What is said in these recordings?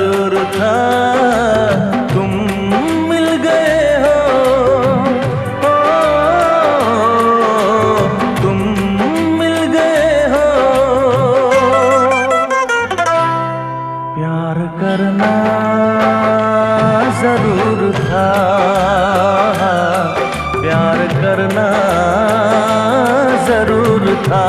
जरूर था, तुम मिल गए हो, तुम मिल गए हो। प्यार करना जरूर था, प्यार करना जरूर था।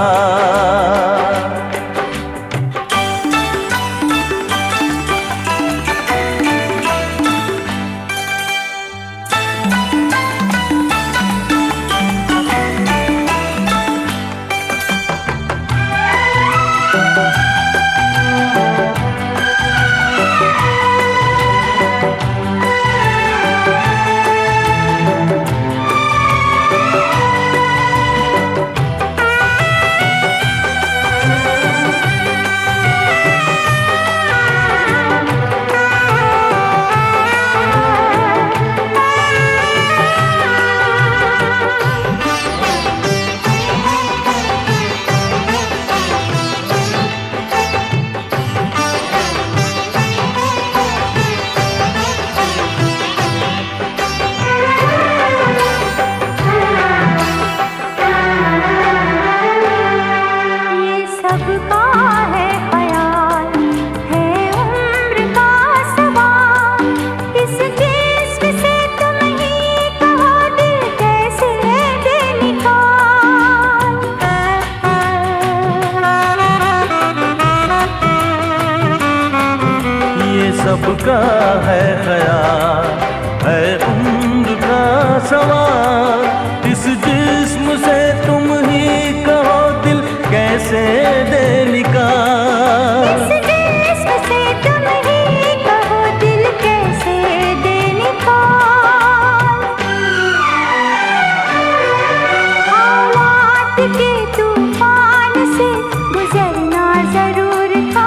सबका है ख्याल, है उम्र का सवाल, इस जिस्म से तुम ही कहो दिल कैसे दे निकाल। इस जिस्म से तुम ही कहो दिल कैसे दे निकाल। हालात के तूफान से गुजरना जरूर था,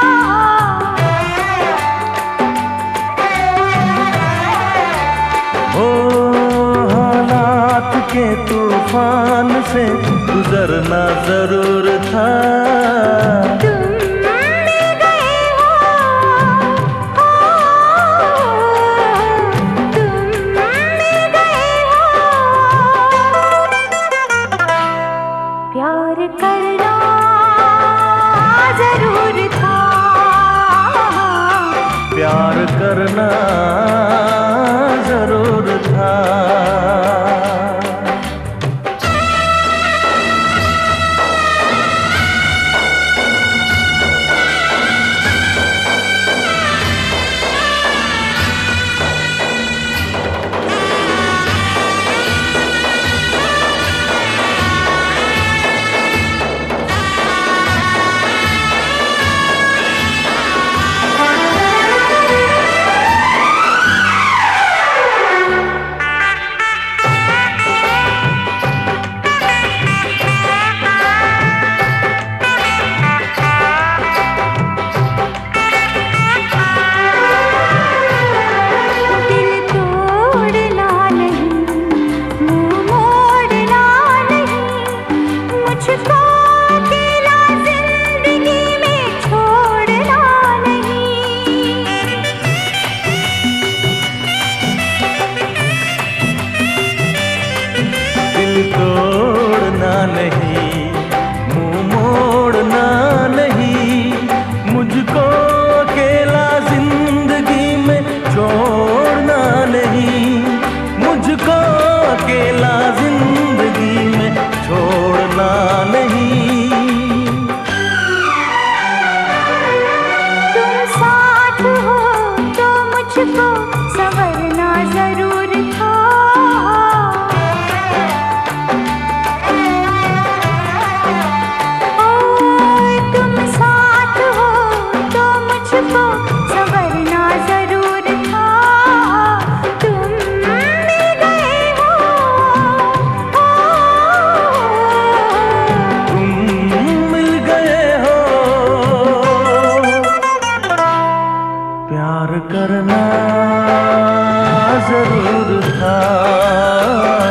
के तूफान से गुजरना जरूर था। तुम मिल गए हो, तुम मिल गए हो। प्यार करना जरूर था, प्यार करना जरूर था। तोड़ना नहीं, मुंह मोड़ना नहीं, मुझको अकेला जिंदगी में छोड़ना नहीं, मुझको अकेला जिंदगी में छोड़ना नहीं। तुम साथ हो तो मुझको संवरना जरूर था, संवरना जरूर था। तुम मिल गए हो, तुम मिल गए हो। प्यार करना जरूर था।